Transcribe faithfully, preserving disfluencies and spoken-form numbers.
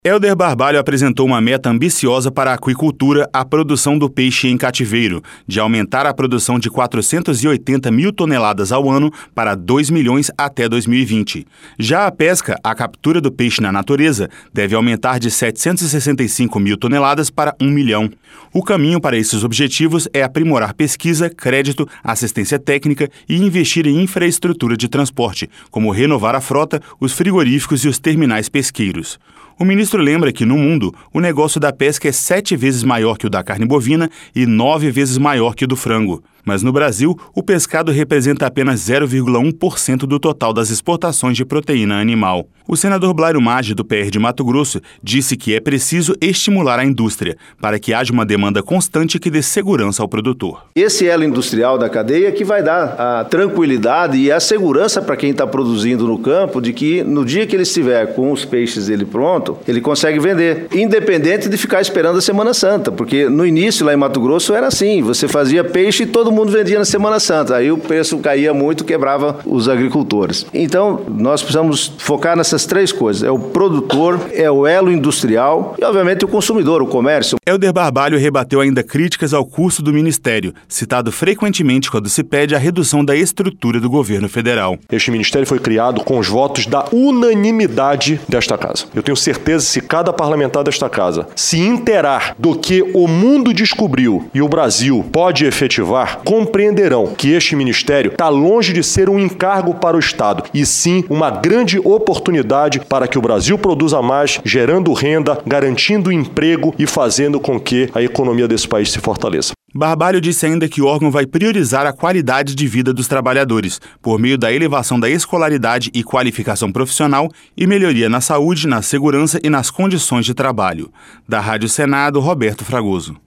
Hélder Barbalho apresentou uma meta ambiciosa para a aquicultura, a produção do peixe em cativeiro, de aumentar a produção de quatrocentas e oitenta mil toneladas ao ano para dois milhões até dois mil e vinte. Já a pesca, a captura do peixe na natureza, deve aumentar de setecentas e sessenta e cinco mil toneladas para um milhão. O caminho para esses objetivos é aprimorar pesquisa, crédito, assistência técnica e investir em infraestrutura de transporte, como renovar a frota, os frigoríficos e os terminais pesqueiros. O ministro lembra que, no mundo, o negócio da pesca é sete vezes maior que o da carne bovina e nove vezes maior que o do frango. Mas no Brasil, o pescado representa apenas zero vírgula um por cento do total das exportações de proteína animal. O senador Blairo Maggi, do P R de Mato Grosso, disse que é preciso estimular a indústria, para que haja uma demanda constante que dê segurança ao produtor. Esse elo industrial da cadeia que vai dar a tranquilidade e a segurança para quem está produzindo no campo de que no dia que ele estiver com os peixes dele pronto, ele consegue vender, independente de ficar esperando a Semana Santa, porque no início lá em Mato Grosso era assim, você fazia peixe e todo mundo vendia na Semana Santa, aí o preço caía muito, quebrava os agricultores. Então, nós precisamos focar nessas três coisas, é o produtor, é o elo industrial e, obviamente, o consumidor, o comércio. Hélder Barbalho rebateu ainda críticas ao custo do Ministério, citado frequentemente quando se pede a redução da estrutura do governo federal. Este Ministério foi criado com os votos da unanimidade desta casa. Eu tenho certeza que se cada parlamentar desta casa se inteirar do que o mundo descobriu e o Brasil pode efetivar, compreenderão que este Ministério está longe de ser um encargo para o Estado, e sim uma grande oportunidade para que o Brasil produza mais, gerando renda, garantindo emprego e fazendo com que a economia desse país se fortaleça. Barbalho disse ainda que o órgão vai priorizar a qualidade de vida dos trabalhadores, por meio da elevação da escolaridade e qualificação profissional e melhoria na saúde, na segurança e nas condições de trabalho. Da Rádio Senado, Roberto Fragoso.